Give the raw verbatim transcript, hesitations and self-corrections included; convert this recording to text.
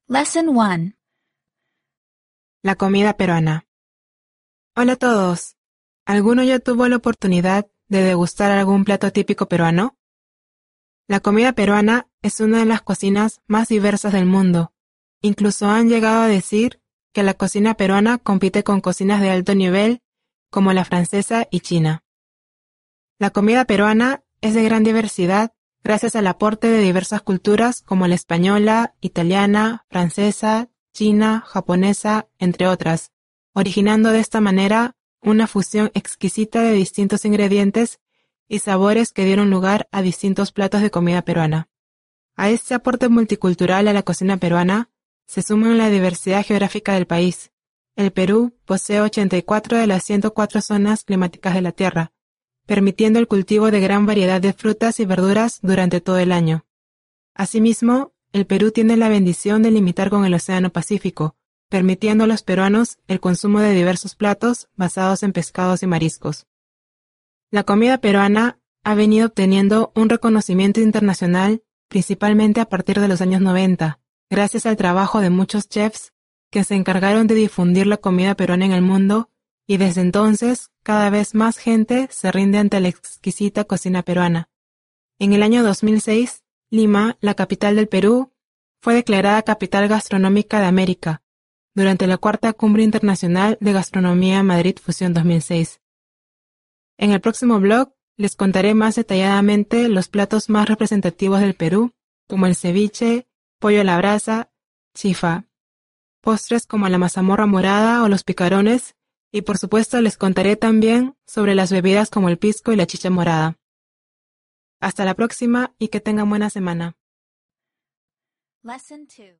Lesson one. La comida peruana. Hola a todos. ¿Alguno ya tuvo la oportunidad de degustar algún plato típico peruano? La comida peruana es una de las cocinas más diversas del mundo. Incluso han llegado a decir que la cocina peruana compite con cocinas de alto nivel como la francesa y china. La comida peruana es de gran diversidad gracias al aporte de diversas culturas como la española, italiana, francesa, china, japonesa, entre otras, originando de esta manera una fusión exquisita de distintos ingredientes y sabores que dieron lugar a distintos platos de comida peruana. A este aporte multicultural a la cocina peruana se suma la diversidad geográfica del país. El Perú posee ochenta y cuatro de las ciento cuatro zonas climáticas de la Tierra, permitiendo el cultivo de gran variedad de frutas y verduras durante todo el año. Asimismo, el Perú tiene la bendición de limitar con el Océano Pacífico, permitiendo a los peruanos el consumo de diversos platos basados en pescados y mariscos. La comida peruana ha venido obteniendo un reconocimiento internacional principalmente a partir de los años noventa, gracias al trabajo de muchos chefs que se encargaron de difundir la comida peruana en el mundo, y desde entonces cada vez más gente se rinde ante la exquisita cocina peruana. En el año dos mil seis, Lima, la capital del Perú, fue declarada Capital Gastronómica de América, durante la Cuarta Cumbre Internacional de Gastronomía Madrid Fusión dos mil seis. En el próximo blog les contaré más detalladamente los platos más representativos del Perú, como el ceviche, pollo a la brasa, chifa, postres como la mazamorra morada o los picarones, y por supuesto les contaré también sobre las bebidas como el pisco y la chicha morada. Hasta la próxima y que tengan buena semana. Lesson two.